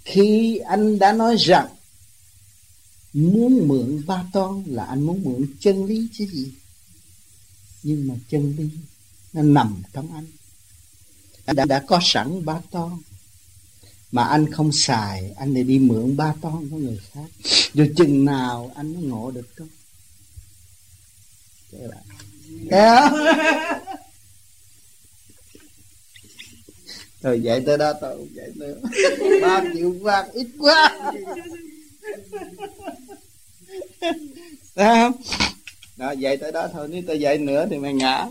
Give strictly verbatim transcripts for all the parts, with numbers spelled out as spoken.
Khi anh đã nói rằng muốn mượn ba ton là anh muốn mượn chân lý chứ gì. Nhưng mà chân lý nó nằm trong anh. Anh đã, đã có sẵn ba ton mà anh không xài, anh lại đi mượn ba ton của người khác. Rồi chừng nào anh mới ngộ được không? Thấy không? Thôi vậy tới đó tôi không vậy nữa. Ba triệu vàng ít quá. Thấy không? Đó, vậy tới đó thôi. Nếu tôi dạy nữa thì mày ngã.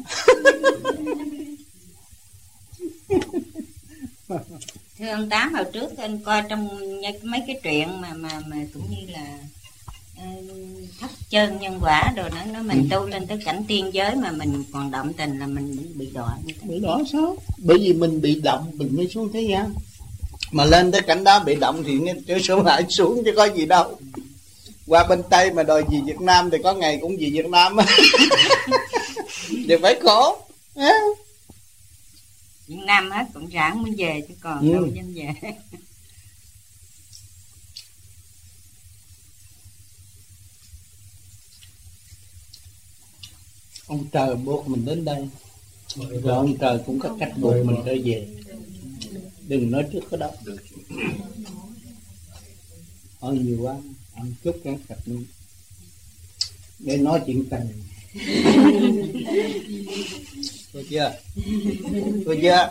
Thưa ông Tám, hồi trước anh coi trong mấy cái chuyện mà mà mà cũng như là uh, thất chân nhân quả rồi nó nó mình ừ. tu lên tới cảnh tiên giới mà mình còn động tình là mình bị đọa. Bị đọa sao? Bởi vì mình bị động mình mới xuống thế gian. Mà lên tới cảnh đó bị động thì cái số lại xuống chứ có gì đâu. Qua bên Tây mà đòi gì Việt Nam thì có ngày cũng gì Việt Nam. Thì phải khổ. Việt Nam hết cộng sản mới về chứ còn ừ. đâu dám về. Ông trời buộc mình đến đây, rồi ông trời cũng có cách buộc mình trở về. Đừng nói trước cái đó. Hỏi nhiều quá, ông chúc cái sạch luôn để nói chuyện tình. Thôi chưa? Thôi chưa?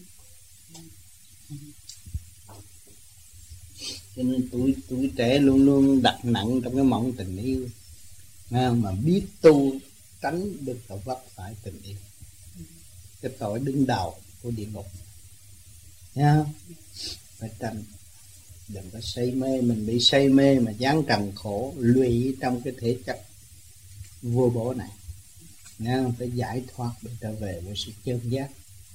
Cho nên tuổi tuổi trẻ luôn luôn đặt nặng trong cái mộng tình yêu, mà biết tu tránh được tội vấp phải tình yêu, cái tội đứng đầu của địa ngục, nha. Phải tránh, đừng có say mê. Mình bị say mê mà giáng trần khổ lụy trong cái thể chất vô bổ này, nha. Phải giải thoát để trở về với sự chân giác.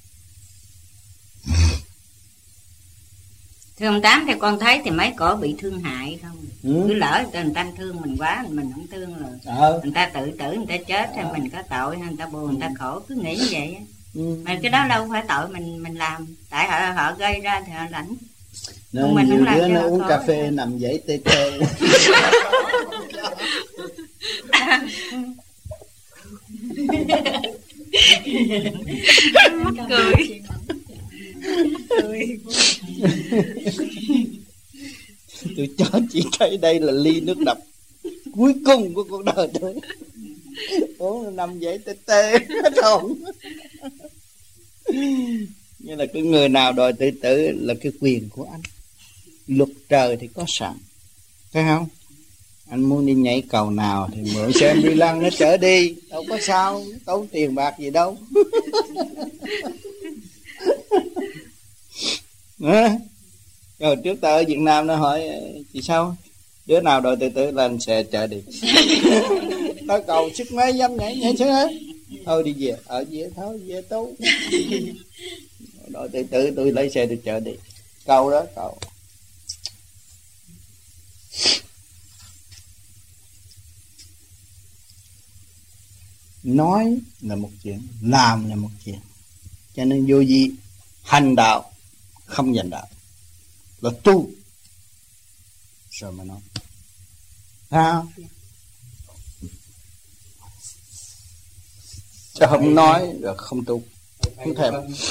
Thưa ông Tám, thì con thấy thì mấy cổ bị thương hại không? Ừ. Cứ lỡ người ta thương mình quá, mình không thương rồi. Ờ. Người ta tự tử, người ta chết, hay mình có tội, hay người ta buồn, người ta khổ, cứ nghĩ như vậy. Ừ. Mà cái đó đâu phải tội mình mình làm, tại họ họ gây ra thì họ lãnh. Nên mình nhiều đứa nó uống cà phê nằm dậy tê tê. Mắc cười. Tôi cho chị thấy đây là ly nước độc cuối cùng của cuộc đời tôi. Uống nằm dậy tê tê hết hồn. Như là cái người nào đòi tự tử là cái quyền của anh. Luật trời thì có sẵn, thấy không? Anh muốn đi nhảy cầu nào thì mượn xe đi lăng nó chở đi, đâu có sao, tốn tiền bạc gì đâu. Rồi trước ta ở Việt Nam nó hỏi chị sao, đứa nào đòi tự tử là anh sẽ chở đi. Nó cầu sức mấy dám nhảy nhảy xuống hết. Thôi đi về, ở về thôi về tu. Đòi tự tử tôi lấy xe tôi chở đi. Cầu đó cầu. Nói là một chuyện, làm là một chuyện. Cho nên vô gì hành đạo không giành đạo là tu rồi mà nói. À, chứ không nói rồi không tu, không thèm.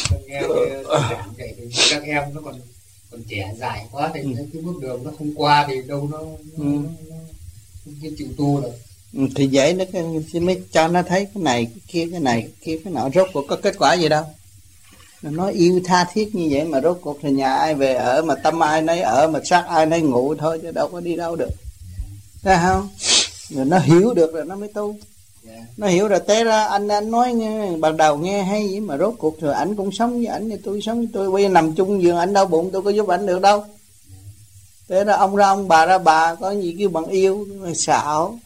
Các em nó còn còn trẻ dài quá thì ừ. cái bước đường nó không qua thì đâu nó, nó, ừ. nó, nó không chịu tu được. Ừ, thì vậy nó mới cho nó thấy cái này cái kia, cái này cái kia cái nọ, rốt cuộc có kết quả gì đâu. Nó yêu tha thiết như vậy mà rốt cuộc thì nhà ai về ở, mà tâm ai nấy ở, mà xác ai nấy ngủ thôi, chứ đâu có đi đâu được, thấy không? Rồi nó hiểu được rồi nó mới tu. Yeah. Nó hiểu rồi té ra anh anh nói nghe, ban đầu nghe hay vậy mà rốt cuộc rồi ảnh cũng sống với ảnh, thì tôi sống với tôi, bây giờ nằm chung giường ảnh đau bụng tôi có giúp ảnh được đâu. Té ra ông ra ông, bà ra bà, có gì kêu bằng yêu, xạo.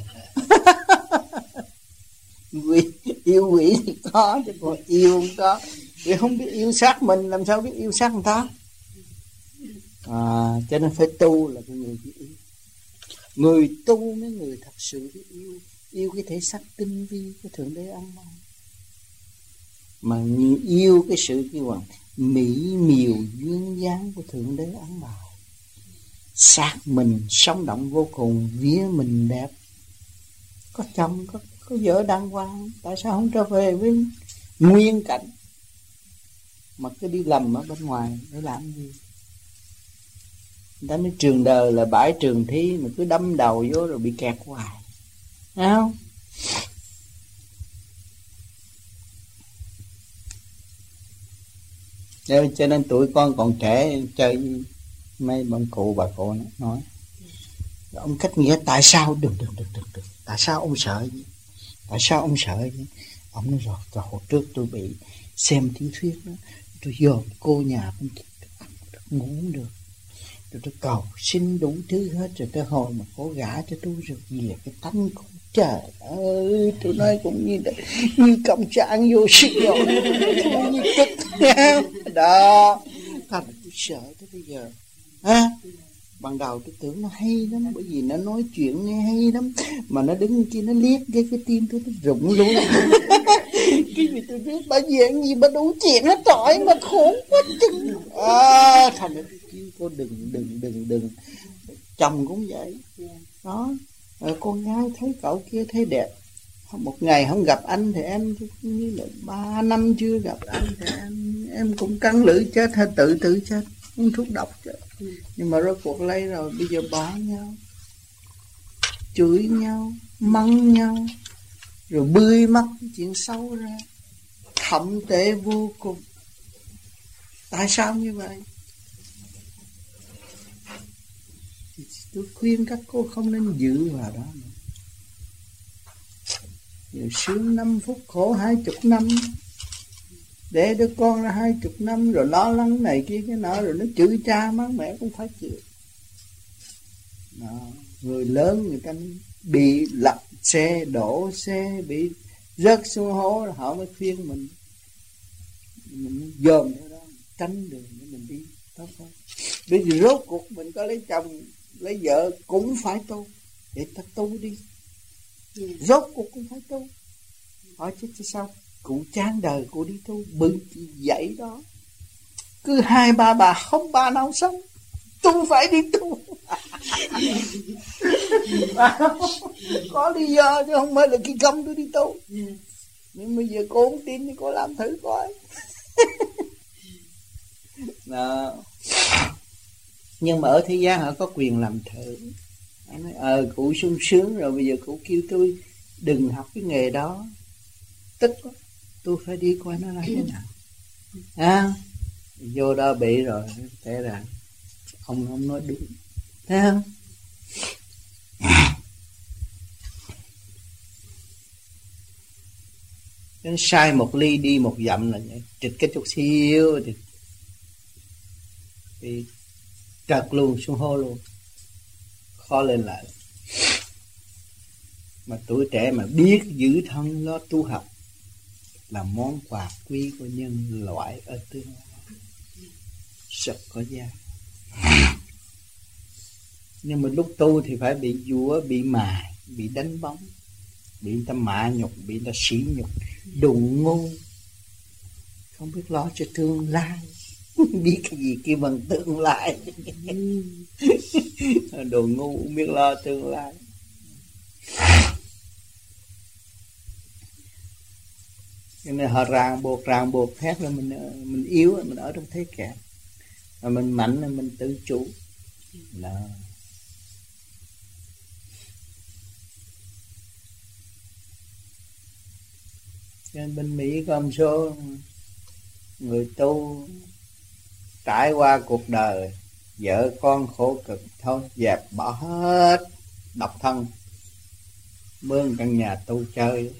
Quỷ, yêu quỷ thì có chứ còn yêu không có. Vì không biết yêu sát mình làm sao biết yêu sát người ta. À, cho nên phải tu là cái người biết yêu. Người tu mới người thật sự biết yêu. Yêu cái thể xác tinh vi của Thượng Đế ăn mong, mà yêu cái sự kêu bằng mỹ miều duyên dáng của Thượng Đế ăn bài. xác mình sống động vô cùng, vía mình đẹp, có chồng có, có vợ đàng hoàng, tại sao không trở về với nguyên cảnh mà cứ đi lầm ở bên ngoài để làm gì? Người ta nói trường đời là bãi trường thi, mà cứ đâm đầu vô rồi bị kẹt hoài, thấy không? Nên, cho nên tụi con còn trẻ chơi mấy bọn cụ bà cụ nói ông cách nghĩa tại sao đừng đừng đừng đừng đừng tại sao ông sợ gì, tại sao ông sợ gì? Ông nói rồi, rồi hồi trước tôi bị xem tiểu thuyết đó, tôi dòm cô nhà bên kia ngủ không được, rồi tôi cầu xin đủ thứ hết, rồi tới hồi mà cô gả cho tôi rồi gì là cái tánh của trời ơi, tôi nói cũng như như cộng sản vô sinh rồi, như cực đó, thành tôi sợ tới bây giờ. À, ban đầu tôi tưởng nó hay lắm, bởi vì nó nói chuyện nghe hay lắm, mà nó đứng kia nó liếc cái cái tim tôi nó rụng luôn. Cái gì tôi biết bà dạng gì bà đủ chuyện hết trọi mà khổ quá chừng. À, thành ra tôi kêu cô đừng đừng đừng đừng. Chồng cũng vậy đó. Rồi con gái thấy cậu kia thấy đẹp, một ngày không gặp anh thì em như là ba năm chưa gặp anh thì em em cũng cắn lưỡi chết hay tự tự chết, uống thuốc độc chết. Nhưng mà rốt cuộc lấy rồi bây giờ bỏ nhau, chửi nhau, mắng nhau, rồi bươi mắt chuyện xấu ra, thậm tệ vô cùng. Tại sao như vậy? Thì tôi khuyên các cô không nên dự vào đó nữa. Giờ sướng năm phút khổ hai chục năm, để đứa con ra hai chục năm rồi lo lắng này kia cái nọ, rồi nó chửi cha mắng mẹ cũng phải chịu. Đó. Người lớn người ta bị lật xe, đổ xe, bị rớt xuống hố, họ mới khuyên mình, mình dòm theo đó, tránh đường để mình đi tốt hơn. Bởi vì rốt cuộc mình có lấy chồng lấy vợ cũng phải tu, để ta tu đi, rốt cuộc cũng phải tu. Hỏi chứ sao cụ chán đời cụ đi tu, bự vậy đó, cứ hai ba bà không bà nào sống, tu phải đi tu. Có lý do chứ không phải là cái công tôi đi tu. Nhưng bây giờ cô không tin thì cô làm thử coi. Đó. Nhưng mà ở thế gian họ có quyền làm thử. Anh nói ờ cụ sung sướng rồi, bây giờ cụ kêu tôi đừng học cái nghề đó, tức quá, tôi phải đi coi nó là thế nào. À, vô đó bị rồi, thế là ông không nói đúng, thấy không? Cái sai một ly đi một dặm là vậy, trịch cái chút xíu thì, thì trật luôn xuống hố luôn, khó lên lại. Mà tuổi trẻ mà biết giữ thân lo tu học là món quà quý của nhân loại ở tương lai, rất có giá. Nhưng mà lúc tu thì phải bị dúa, bị mài, bị đánh bóng, bị người ta mạ nhục, bị người ta sỉ nhục, đụng ngu, không biết lo cho tương lai. Biết cái gì kêu bằng tương lai. Đồ ngu không biết lo tương lai. Cho nên họ ràng buộc ràng buộc thét là mình mình yếu, mình ở trong thế kẹt, mà mình mạnh là mình tự chủ. Đó. Cho nên bên Mỹ có một số người tu trải qua cuộc đời, vợ con khổ cực, thôi dẹp bỏ hết, độc thân, mướn căn nhà tu chơi.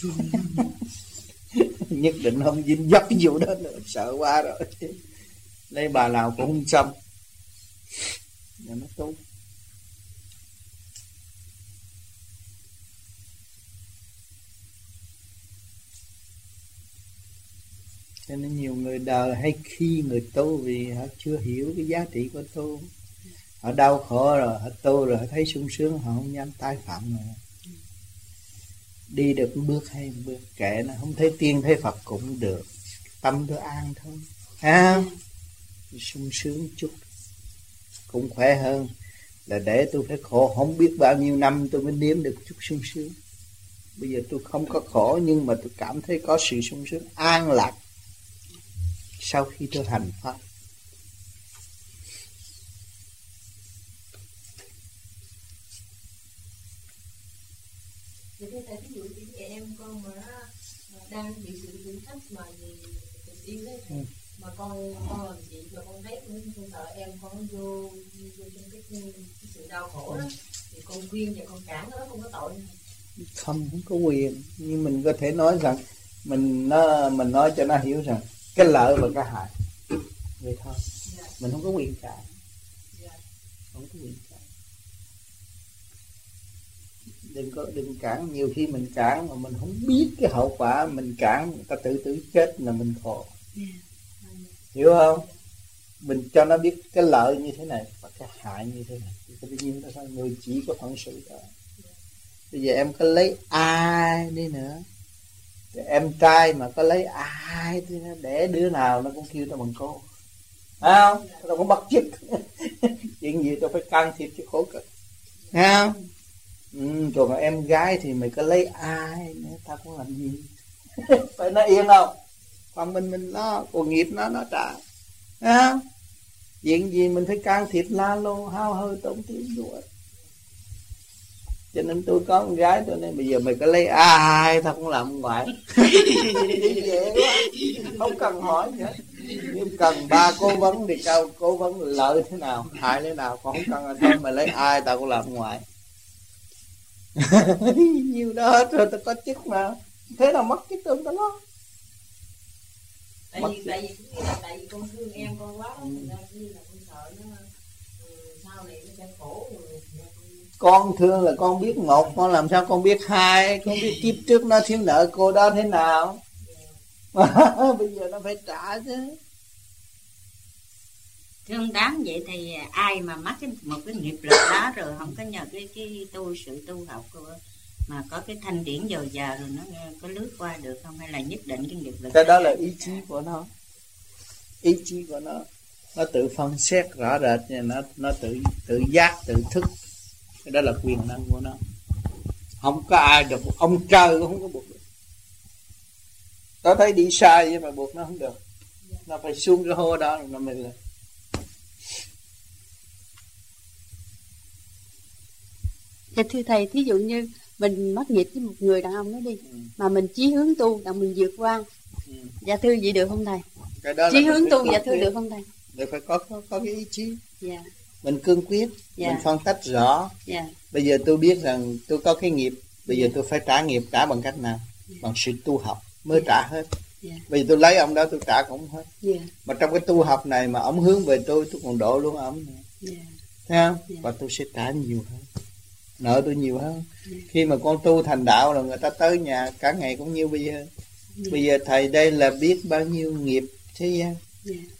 Nhất định không dính dấp cái vụ đó nữa, sợ quá rồi. Lấy bà nào cũng không xong, nhưng nó tu. Cho nên nhiều người đời hay khi người tu vì họ chưa hiểu cái giá trị của tu. Họ đau khổ rồi, họ tu rồi, họ thấy sung sướng, họ không dám tái phạm nữa. Đi được một bước hay một bước, kệ nó, không thấy tiên thấy Phật cũng được, tâm tôi an thôi, ha, sung sướng chút cũng khỏe hơn. là để tôi phải khổ không biết bao nhiêu năm tôi mới nếm được chút sung sướng. Bây giờ tôi không có khổ nhưng mà tôi cảm thấy có sự sung sướng an lạc sau khi tôi hành pháp. Thì thầy, ví dụ như em con mà đang bị sự thử thách mà vì tình yêu đấy, ừ. mà con con làm chị mà con thấy con sợ em con vô vô trong cái, cái sự đau khổ đó, thì con khuyên và con cản nó không có tội nữa. Không, không có quyền, nhưng mình có thể nói rằng mình nó mình nói cho nó hiểu rằng cái lợi và cái hại vậy thôi. Yeah. Mình không có quyền cản. Yeah. Không có quyền cản. Đừng có đừng cản, nhiều khi mình cản mà mình không biết cái hậu quả, mình cản người ta tự tử chết là mình khổ. Yeah. Hiểu không? Mình cho nó biết cái lợi như thế này và cái hại như thế này. Thì tự nhiên ta người chỉ có phận sự đó. Bây giờ em có lấy ai đi nữa, em trai mà có lấy ai đi nữa, để đứa nào nó cũng kêu tao bằng cô, phải không? Tao cũng bắt chước. Chuyện gì tao phải can thiệp chứ khổ cực, thấy không? Ừ, còn mà em gái thì mày có lấy ai nữa tao cũng làm gì. Phải nó yên không? Còn mình mình nó, còn nghiệp nó nó trả, thấy không? Chuyện gì mình phải can thiệp la lô hao hơi tốn tiếng đùa. Cho nên tôi có con gái tôi nên bây giờ mày có lấy ai tao cũng làm ngoại. Dễ quá, không cần hỏi nữa. Nếu cần ba cố vấn thì cao cố vấn lợi thế nào, hại thế nào, còn không cần là thôi mày lấy ai tao cũng làm ngoại. Nhiều đó hết rồi, tao có chức mà. Thế nào mất chức tôi tao lo. Tại vì, tại vì tại vì con thương em con quá, ừ. Thành ra như là con sợ nó sau này nó sẽ khổ rồi. Con thương là con biết một, con làm sao con biết hai, con biết kiếp trước nó thiếu nợ cô đó thế nào. Bây giờ nó phải trả chứ. Thưa ông Tám, vậy thì ai mà mắc cái, một cái nghiệp lực đó rồi không có nhờ cái cái tu sự tu học của, mà có cái thanh điển dồi dào rồi nó có lướt qua được không, hay là nhất định cái nghiệp lực? Cái đó là ý chí của nó, ý chí của nó, nó tự phân xét rõ rệt, nó nó tự tự giác tự thức. Cái đó là quyền năng của nó, không có ai được, ông trời cũng không có buộc được. Tao thấy đi sai vậy mà buộc nó không được, nó phải xuống cái hố đó rồi nó mới lên. Dạ thưa thầy, thí dụ như mình mắc nghiệp với một người đàn ông đó đi, ừ. mà mình chí hướng tu đặng mình vượt qua, ừ. dạ thưa vậy được không thầy? Cái đó chí hướng tu dạ thưa được không thầy? Được, phải có có, có cái ý chí. Dạ. Mình cương quyết, dạ. Mình phân tách rõ. Dạ. Bây giờ tôi biết rằng tôi có cái nghiệp, bây giờ tôi phải trả nghiệp, trả bằng cách nào? Dạ. Bằng sự tu học mới dạ. trả hết. Dạ. Bây giờ tôi lấy ông đó tôi trả cũng hết. Dạ. Mà trong cái tu học này mà ông hướng về tôi, tôi còn độ luôn ông. Dạ. Thấy không? Dạ. Và tôi sẽ trả nhiều hơn, nợ tôi nhiều hơn. Dạ. Khi mà con tu thành đạo là người ta tới nhà cả ngày cũng như bây giờ. Dạ. Bây giờ thầy đây là biết bao nhiêu nghiệp thế gian. Dạ.